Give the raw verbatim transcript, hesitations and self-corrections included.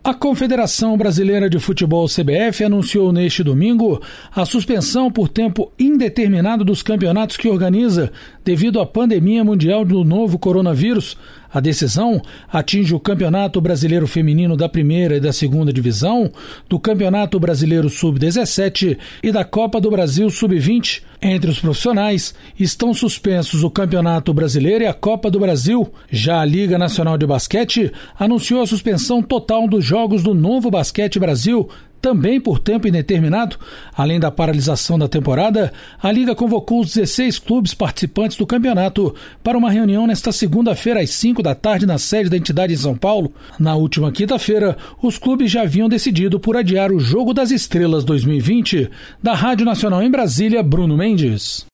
A Confederação Brasileira de Futebol, C B F, anunciou neste domingo a suspensão por tempo indeterminado dos campeonatos que organiza devido à pandemia mundial do novo coronavírus. A decisão atinge o Campeonato Brasileiro Feminino da Primeira e da Segunda Divisão, do Campeonato Brasileiro sub dezessete e da Copa do Brasil sub vinte. Entre os profissionais estão suspensos o Campeonato Brasileiro e a Copa do Brasil. Já a Liga Nacional de Basquete anunciou a suspensão total dos jogos do Novo Basquete Brasil, também por tempo indeterminado. Além da paralisação da temporada, a Liga convocou os dezesseis clubes participantes do campeonato para uma reunião nesta segunda-feira às cinco da tarde na sede da entidade em São Paulo. Na última quinta-feira, os clubes já haviam decidido por adiar o Jogo das Estrelas dois mil e vinte. Da Rádio Nacional em Brasília, Bruno Mendes.